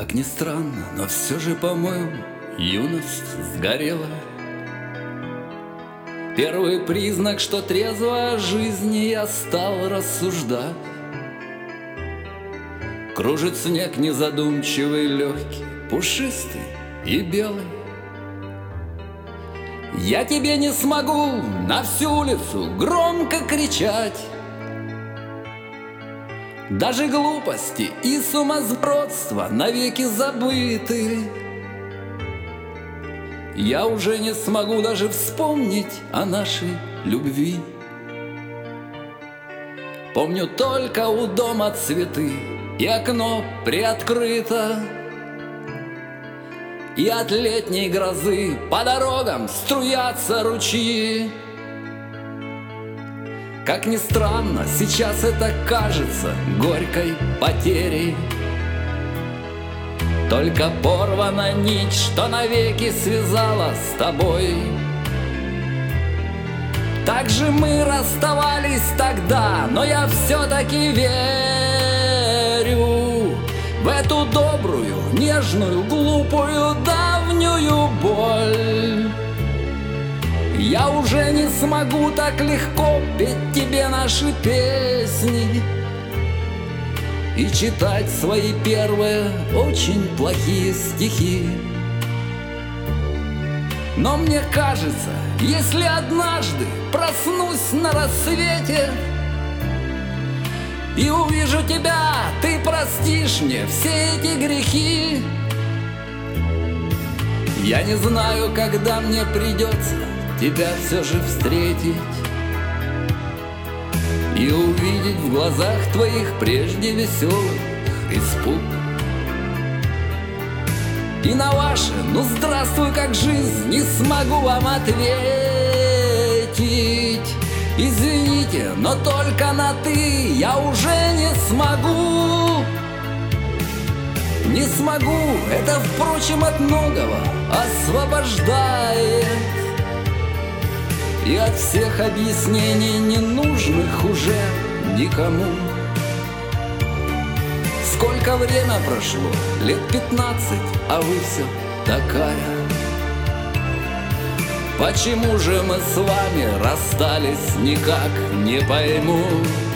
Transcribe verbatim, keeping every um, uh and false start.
Как ни странно, но все же, по-моему, юность сгорела. Первый признак, что трезво о жизни я стал рассуждать. Кружит снег незадумчивый, легкий, пушистый и белый. Я тебе не смогу на всю улицу громко кричать. Даже глупости и сумасбродство навеки забыты. Я уже не смогу даже вспомнить о нашей любви. Помню только у дома цветы, и окно приоткрыто, и от летней грозы по дорогам струятся ручьи. Как ни странно, сейчас это кажется горькой потерей. Только порвана нить, что навеки связала с тобой. Так же мы расставались тогда, но я все-таки верю в эту добрую, нежную, глупую, давнюю боль. Я уже не смогу так легко петь тебе наши песни и читать свои первые очень плохие стихи. Но мне кажется, если однажды проснусь на рассвете и увижу тебя, ты простишь мне все эти грехи. Я не знаю, когда мне придется тебя все же встретить и увидеть в глазах твоих прежде веселых испуг. И на ваше «ну здравствуй, как жизнь» не смогу вам ответить. Извините, но только на «ты» я уже не смогу. Не смогу, это, впрочем, от многого освобождает и от всех объяснений, ненужных уже никому. Сколько время прошло? Лет пятнадцать, а вы все такая. Почему же мы с вами расстались, никак не пойму.